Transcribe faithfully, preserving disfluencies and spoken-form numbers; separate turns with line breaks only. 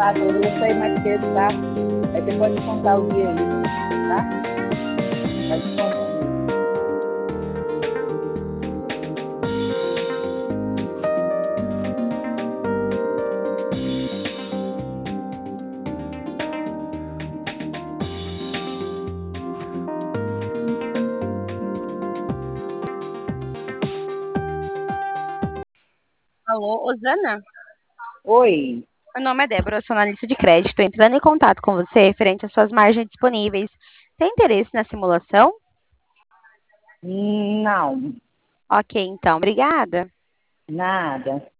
Tá, eu vou sair mais cedo, tá? Aí você pode contar o dia aí, tá? Vai descontando aí.
Alô, Osana?
Oi.
Meu nome é Débora, eu sou analista de crédito. Entrando em contato com você referente às suas margens disponíveis. Tem interesse na simulação?
Não,
Ok, então, obrigada.
nada.